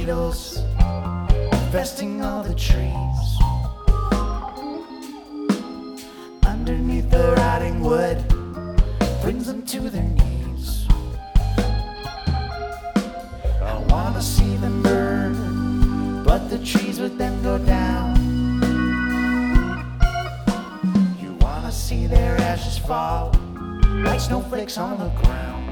mosquitoes infesting all the trees. Underneath the rotting wood brings them to their knees. I wanna see them burn, but the trees would then go down. You wanna see their ashes fall like snowflakes on the ground.